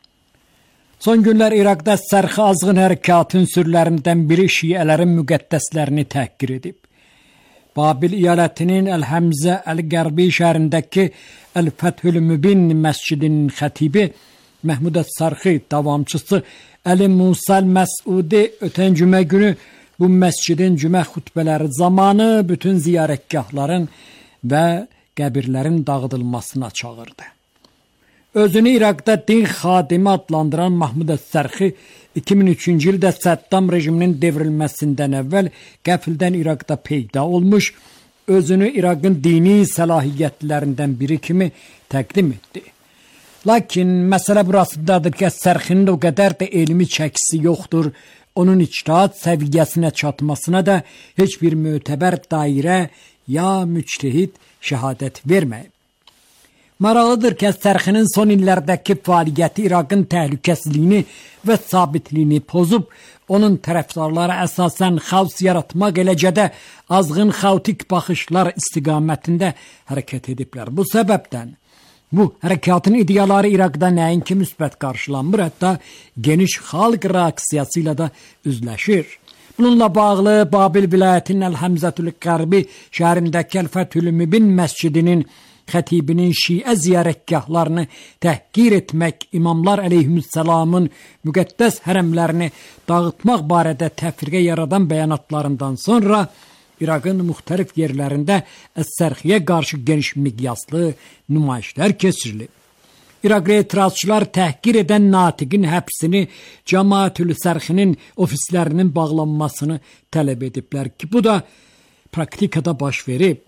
Son günlər İraqda sərxi azğın hərəkatın sürülərindən biri şiələrin müqəddəslərini təhqir edib. Babil iyalətinin Əl-Həmzə Əl-Qərbi şəhərindəki Əl-Fəthül Mübin məscidinin xətibi Məhmud Əs-Sərxi davamçısı Əli Musa Məsudi ötən cümə günü bu məscidin cümə xutbələri zamanı bütün ziyarətgahların və qəbirlərin dağıdılmasına çağırdı. Özünü İraqda din xadimi adlandıran Məhmud Əs-Sərxi iki min üçüncü ildə Səddam rejiminin devrilməsindən əvvəl qəfildən İraqda peyda olmuş, özünü İraqın dini səlahiyyətlərindən biri kimi təqdim etdi. Lakin məsələ burasındadır ki, Əs-Sərxinin o qədər də elmi çəkisi yoxdur, onun ictihad səviyyəsinə çatmasına da heç bir mötəbər dairə ya müctehid şəhadət verməyib. Maraqlıdır ki, Əs-Sərxinin son illərdəki fəaliyyəti İraqın təhlükəsizliyini və sabitliyini pozub, onun tərəfdarları əsasən xaos yaratmaq, eləcə də azğın xaotik baxışlar istiqamətində hərəkət ediblər. Bu səbəbdən bu hərəkatın ideyaları İraqda nəinki müsbət qarşılanmır, hətta geniş xalq reaksiyası ilə də üzləşir. Bununla bağlı Babil vilayətinin Əl-Həmzətül Qərbi şəhərindəki Əl-Fəthül Mübin məscidinin xətibinin şiə ziyarətgahlarını təhqir etmək, imamlar əleyhüssəlamın müqəddəs hərəmlərini dağıtmaq barədə təfriqə yaradan bəyanatlarından sonra İraqın müxtəlif yerlərində Əs-Sərxiyə qarşı geniş miqyaslı nümayişlər keçirilib. İraqlı etirazçılar təhqir edən natiqin həbsini, Cəmaətül Sərxinin ofislərinin bağlanmasını tələb ediblər ki, bu da praktikada baş verib.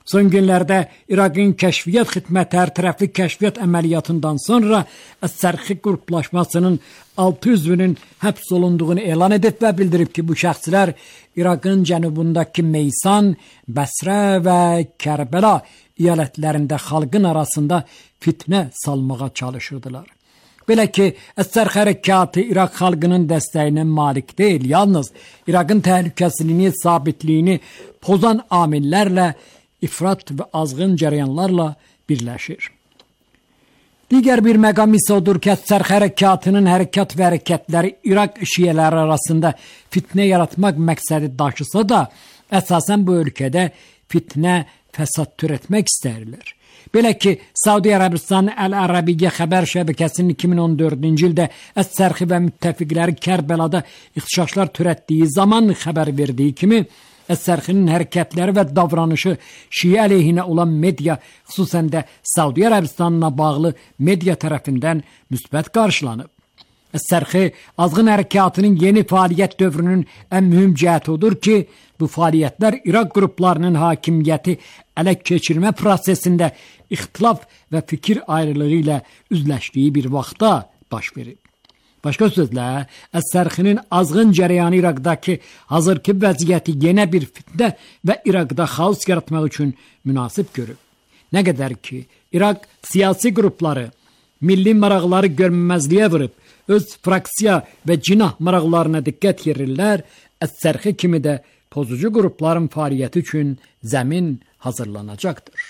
Son günlərdə İraqın kəşfiyyat xidməti hər tərəfli kəşfiyyat əməliyyatından sonra Əs-Sərxi qruplaşmasının altı üzvünün həbs olunduğunu elan edib və bildirib ki, bu şəxslər İraqın cənubundakı Meysan, Bəsrə və Kərbəla əyalətlərində xalqın arasında fitnə salmağa çalışırdılar. Belə ki, Əs-Sərx hərəkatı İraq xalqının dəstəyinə malik deyil, yalnız İraqın təhlükəsizliyini, sabitliyini pozan amillərlə, ifrat və azğın cərəyanlarla birləşir. Digər bir məqam isə odur ki, Əs-Sərx hərəkatının hərəkat və hərəkətləri İraq şiələri arasında fitnə yaratmaq məqsədi daşısa da, əsasən bu ölkədə fitnə, fəsad törətmək istəyirlər. Belə ki, Saudi Ərəbistan Əl-Ərəbiyyə xəbər şəbəkəsinin iki min on dördüncü ildə Əs-Sərxi və müttəfiqləri Kərbəlada ixtişaşlar törətdiyi zaman xəbər verdiyi kimi, Əs-Sərxinin hərəkətləri və davranışı Şiə əleyhinə olan media, xüsusən də Saudi Ərəbistanına bağlı media tərəfindən müsbət qarşılanıb. Əs-Sərxi azğın hərəkatının yeni fəaliyyət dövrünün ən mühüm cəhəti odur ki, bu fəaliyyətlər İraq qruplarının hakimiyyəti ələ keçirmə prosesində ixtilaf və fikir ayrılığı ilə üzləşdiyi bir vaxtda baş verib. Başqa sözlə, Əs-Sərxinin azğın cərəyanı İraqdakı hazırki vəziyyəti yenə bir fitnə və İraqda xaos yaratmaq üçün münasib görüb. Nə qədər ki, İraq siyasi qrupları milli maraqları görməməzliyə vurub, öz fraksiya və cinah maraqlarına diqqət yerirlər, Əs-Sərxi kimi də pozucu qrupların fəaliyyəti üçün zəmin hazırlanacaqdır.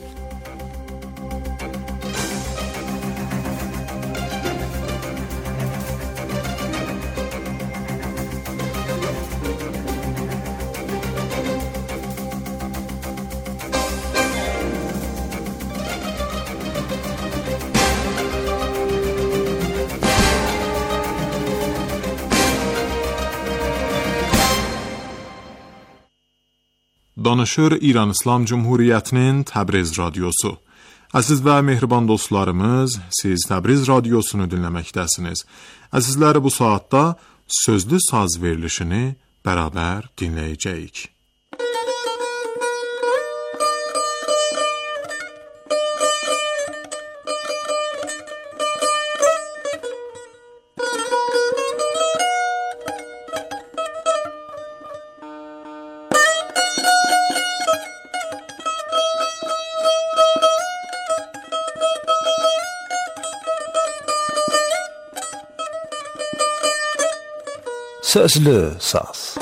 Danışır İran İslam Cumhuriyyətinin Təbriz radiosu. Əziz və mehriban dostlarımız, siz Təbriz radiosunu dinləməkdəsiniz. Əzizləri, bu saatda sözlü saz verilişini bərabər dinləyəcəyik.
Sözlü saz.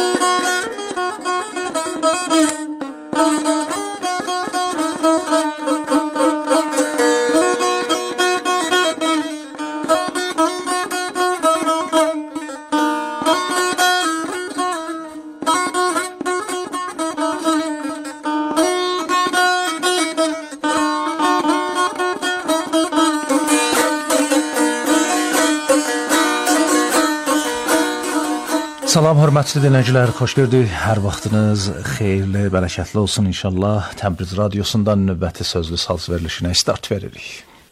Salam, hörmətli dinləyicilər, xoş gördük. Hər vaxtınız xeyirli, bərəkətli olsun inşallah. Təbriz radiosundan növbəti sözlü saz verilişinə start veririk.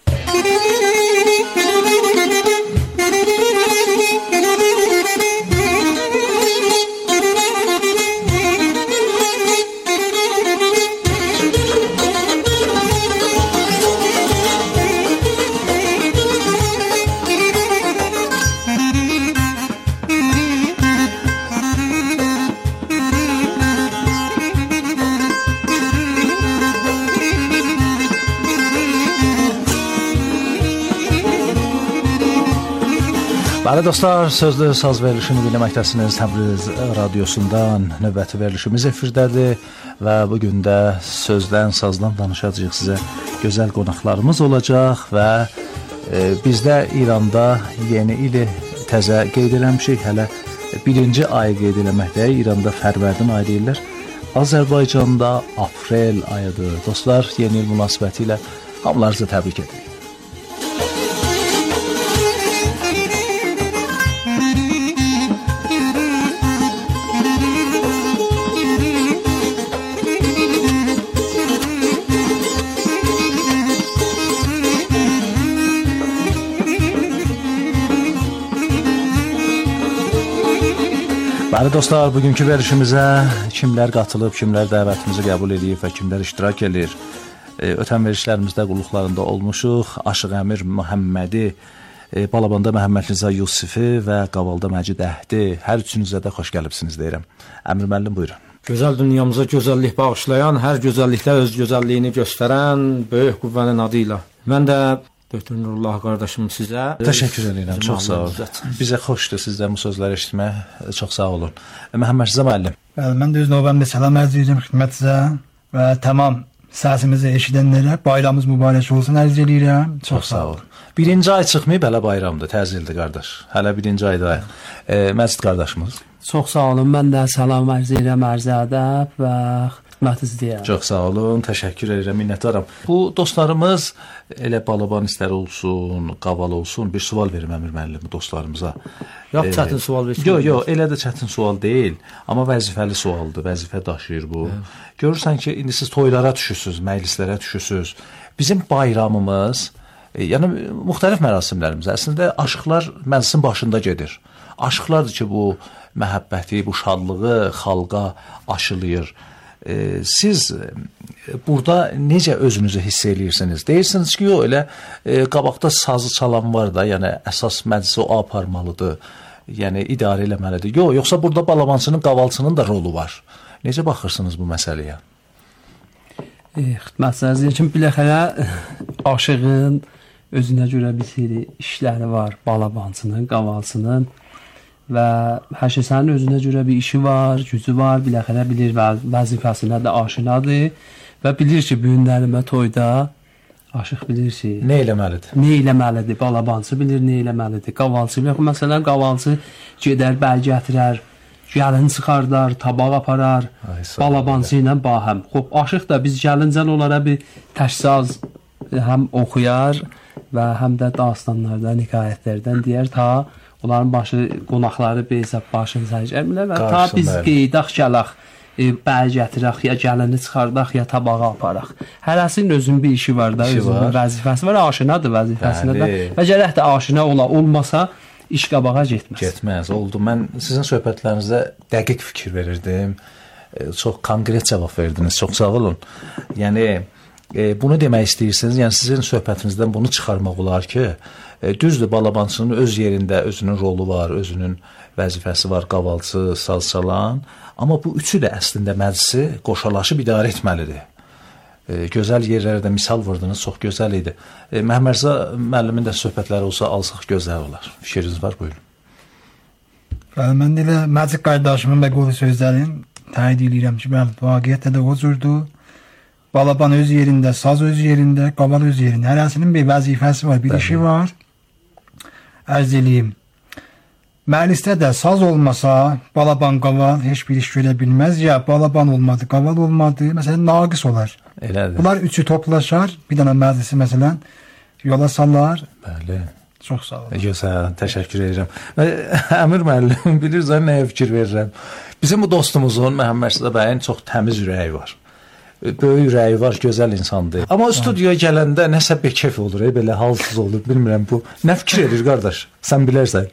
Bəli dostlar, sözlü saz verilişini dinləməkdəsiniz. Təbriz radiosundan növbəti verilişimiz efirdədir və bugün də sözdən, sazdan danışacağıq. Sizə gözəl qonaqlarımız olacaq və e, bizdə İranda yeni ili təzə qeyd eləmişik. Hələ birinci ayı qeyd eləməkdəyik. İranda fərvərdin ayı deyirlər. Azərbaycanda aprel ayıdır. Dostlar, yeni il münasibəti ilə hamılarınızı təbrik edirik. Bəli dostlar, bugünkü verilişimizə kimlər qatılıb, kimlər dəvətimizi qəbul edib və kimlər iştirak edir. E, ötən verilişlərimizdə qulluqlarında olmuşuq. Aşıq Əmir Məhəmmədi, e, Balabanda Məhəmməd Rza Yusifi və Qavalda Məcid Əhdi. Hər üçünüzə də xoş gəlibsiniz deyirəm. Əmir müəllim, buyurun.
Gözəl dünyamıza gözəllik bağışlayan, hər gözəllikdə öz gözəlliyini göstərən böyük qüvvənin adı ilə. Mən də Doktor Nurullah qardaşım sizə
təşəkkür edirəm. Çox sağ olun. Bizə xoşdur sizdən bu sözləri eşitmək. Çox sağ olun. Məhəmməd Rza müəllim.
Bəli, mən də öz növbəmdə salam arz edirəm xidmətinizə və tamam səsimizi eşidənlərə bayramımız mübarək olsun arz edirəm. Çox sağ olun.
Birinci ay çıxmayıb, hələ bayramdır, təzildir qardaş. Hələ birinci aydayıq. E, Məcid qardaşımız.
Çox sağ olun. Mən də salam arz edirəm, arz ədəb və xidmətiniz deyirəm.
Çox sağ olun, təşəkkür edirəm, minnətdaram. Bu dostlarımız elə balaban istər olsun, qaval olsun, bir sual verim Əmir müəllim dostlarımıza.
Yox, e, çətin sual verin.
Yox, yox, elə də çətin sual deyil, amma vəzifəli sualdır, vəzifə daşıyır bu. Hı. Görürsən ki, indi siz toylara düşürsüz, məclislərə düşürsüz. Bizim bayramımız, e, yəni müxtəlif mərasimlərimiz əslində aşıqlar məclisin başında gedir. Aşıqlardır ki, bu məhəbbəti, bu şadlığı xalqa aşılayır. E, siz burada necə özünüzü hiss edirsiniz? Deyirsiniz ki, yox, elə e, qabaqda sazı çalan var da, yəni əsas məclisi o aparmalıdır, yəni idarə eləməlidir. Yox, yoxsa burada balabançının, qavalçının da rolu var. Necə baxırsınız bu məsələyə?
E, xidmətiniz üçün biləxərə aşığın özünə görə bir seri işləri var, balabançının, qavalçının. Və hər şey sənin özünə görə bir işi var, gücü var, biləxərə bilir və vəzifəsinə də aşinadır və bilir ki, bu günlərimə toyda aşıq bilir ki,
nə eləməlidir?
Nə eləməlidir? Balabançı bilir nə eləməlidir? Qavalçı bilir. Məsələn, qavalçı gedər, bəl gətirər, gəlin çıxardar, tabaq aparar, Ay, balabançı ilə bahəm. Xoş, aşıq da biz gəlincən onlara bir təşsaz həm oxuyar və həm də dastanlardan, hekayətlərdən deyər ta onların başı, qonaqları bezəb başını sərcərmirlər və ta biz qeydaq gələk, e, bəl gətirək, ya gəlini çıxardaq, ya tabağı aparaq. Hərəsinin özün bir işi var da, özün bir vəzifəsi var, aşinadır vəzifəsinə də və gərək də aşina ola, olmasa iş qabağa getməz.
Getməz, oldu. Mən sizin söhbətlərinizdə dəqiq fikir verirdim, e, çox konkret cavab verdiniz, çox sağ olun. Yəni, e, bunu demək istəyirsiniz, yəni sizin söhbətinizdən bunu çıxarmaq olar ki, E, düzdür, balabançının öz yerində özünün rolu var, özünün vəzifəsi var, qavalçı, saz çalan, amma bu üçü də əslində məclisi qoşalaşıb idarə etməlidir. E, gözəl yerlərdə misal vurdunuz, çox gözəl idi. E, Məhəmməd Rza müəllimin də söhbətləri olsa alsaq gözəl olar. Fikriniz var, buyurun.
Bəli, mən də elə Məcid qardaşımın və qolu sözlərin təyid edirəm ki, bəli, vaqiətdə də o cürdür. Balaban öz yerində, saz öz yerində, qaval öz yerində. Hərəsinin bir vəzifəsi var, bir işi var. Ərz eləyim. Məclisdə də saz olmasa, balaban, qaval heç bir iş görə bilməz. Ya balaban olmadı, qaval olmadı, məsələn, naqis olar.
Elədir.
Bunlar üçü toplaşar, bir dənə məclisi məsələn yola salar.
Bəli.
Çox sağ olun.
Gözəl, təşəkkür edirəm. Əmir müəllim, bilirsən nəyə fikir verirəm? Bizim bu dostumuzun, Məhəmməd Rza bəyin çox təmiz ürəyi var. Böyük ürəyi var, gözəl insandır. Amma studiyaya gələndə nəsə bekef olur, e, belə halsız olur, bilmirəm bu. Nə fikir edir, qardaş? Sən bilərsən.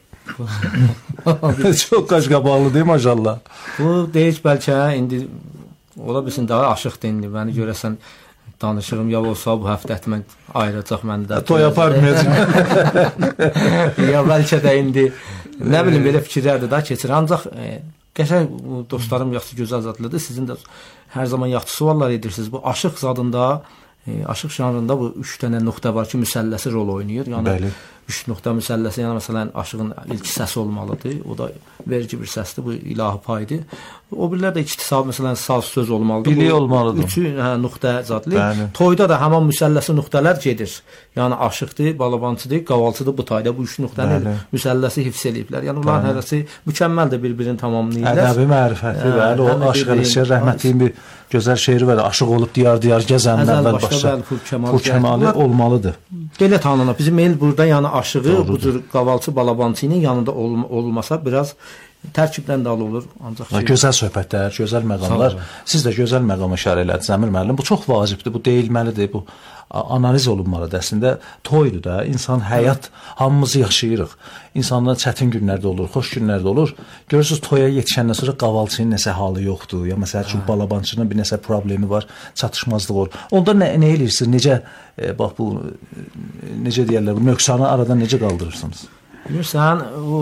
Çox qaşqabaqlı deyil, maşallah.
Bu deyək bəlkə, indi ola bilsin daha aşıqdır indi, məni görəsən danışığım ya olsa bu həftə mən ayıracaq məndə də.
Toy aparmayacaq.
Ya bəlkə də indi, nə bilim, belə fikirlərdir da keçir. Ancaq e, qəşəng dostlarım yaxşı gözəl zadlıdır, sizin də hər zaman yaxşı suallar edirsiniz. Bu aşıq zadında, e, aşıq janrında bu üç dənə nöqtə var ki, müsəlləsi rol oynayır. Yəni Bəli. üç nöqtə müsəlləsi, yəni məsələn aşığın ilk səsi olmalıdır. O da verici bir səsdir, bu ilahi paydır. O birlər də iktisab, məsələn saz söz olmalıdır.
Bili olmalıdır.
Üçü hə, nöqtə zadlı. Bəli. Toyda da həmin müsəlləsi nöqtələr gedir. Yəni aşıqdır, balabançıdır, qavalçıdır bu tayda. Bu üç nöqtənin müsəlləsi hifz eləyiblər. Yəni onların hərəsi mükəmməldir, bir-birini tamamlayırlar.
Ədəbi mərifəti və o Aşıq Əlişir rəhmətliyin bir gözəl şeiri var. Aşıq olub diyar-diyar gəzənlərdən başqa. Bu kəmalı olmalıdır.
Belə tanınır. Bizim el burada yəni aşığı bu cür qavalçı balabançı ilə yanında ol olmasa biraz tərkibdən də olur, ancaq
şey, gözəl söhbətlər, gözəl məqamlar. Siz də gözəl məqama işarə elədiniz Əmir müəllim. Bu çox vacibdir, bu deyilməlidir, bu analiz olunmalıdır. Əslində toydur da, insan həyat hamımız yaşayırıq. İnsanlar çətin günlərdə olur, xoş günlərdə olur. Görürsüz toya yetişəndən sonra qavalçının nəsə halı yoxdur, ya məsəl üçün balabançının bir nəsə problemi var, çatışmazlıq olur. Onda nə, nə edirsiniz? Necə e, bax bu necə deyirlər, bu nöqsanı aradan necə qaldırırsınız?
Bilirsən, o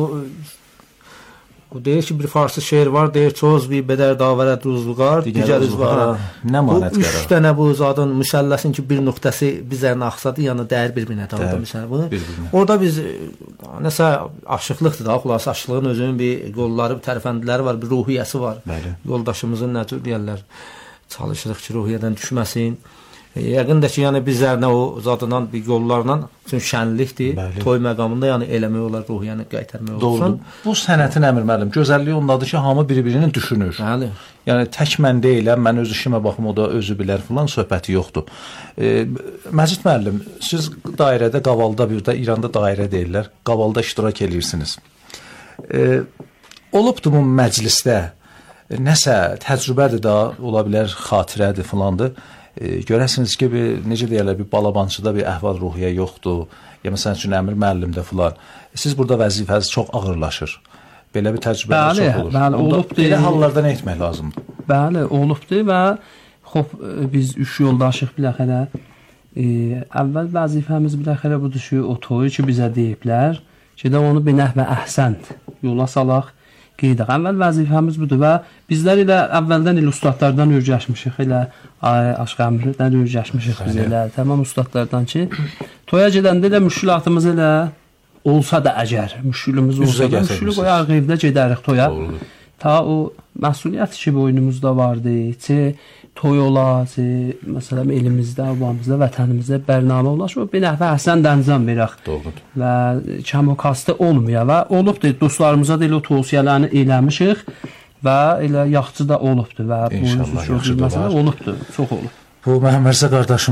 O deyir ki, bir farsı şeir var, deyir, çoğuz bir bədər davərət ruzluqar, digər üzvara.
Nə manət
bu, üç dənə bu zadın müsəlləsin ki, bir nöqtəsi bizərinə axsadı, yəni dəyər bir-birinə dağıldı müsəllə. Orada biz, nəsə aşıqlıqdır da, xulası aşıqlığın özünün bir qolları, bir tərəfəndiləri var, bir ruhiyyəsi var. Bəli. Yoldaşımızın nə tür deyərlər, çalışırıq ki, ruhiyyədən düşməsin. Yəqin də ki, yəni bizlərinə o zadından bir yollarla, çünki şənlikdir, bəli, toy məqamında yəni eləmək olar, ruhiyyəni qaytarmaq olsun.
Doğrudur. Bu sənətin Əmir müəllim, gözəlliyi ondadır ki, hamı bir-birini düşünür. Bəli. Yəni tək mən deyiləm, mən öz işimə baxım, o da özü bilər filan, söhbəti yoxdur. E, Məcid müəllim, siz dairədə, qavalda, bir də İranda dairə deyirlər, qavalda iştirak edirsiniz. E, olubdur bu məclisdə nəsə təcrübədir da, ola bilər, xatirədir filandır. E, görəsiniz ki, bir, necə deyərlər, bir balabançıda bir əhval ruhiyyə yoxdur, ya məsələn üçün Əmir müəllimdə filan. E, siz burada vəzifəniz çox ağırlaşır. Belə bir təcrübələr çox olur.
Bəli, olubdur.
Belə hallarda nə etmək lazımdır?
Bəli, olubdur və xop, biz üç yoldaşıq biləxərə. E, əvvəl vəzifəmiz biləxərə budur ki, o toyu ki, bizə deyiblər, ki, də onu bir nəhvə əhsənd yola salaq. Qeydaq. Əvvəl vəzifəmiz budur və bizlər ilə əvvəldən elə ustadlardan öyrəşmişik, elə Aşıq Əmrdən öyrəşmişik biz elə, tamam ustadlardan ki, toya gedəndə elə müşkülatımız elə olsa da əgər, müşkülümüz olsa da, müşkülü qoyarıq evdə gedərik toya. Doğrudur. Ta o məsuliyyət ki, boynumuzda vardı, ki, toy ola, ki, məsələn, elimizdə, obamızda, vətənimizdə bərnamə ola, ki, bir nəfə əhsən dənizən verək. Doğrudur. Və kəmokastı olmuyor və olubdur, dostlarımıza da elə o tövsiyələrini eləmişik və elə yaxçı da olubdur və
İnşallah yaxşı da var.
Olubdur, çox olub.
Bu Məhəmməd Rza qardaşım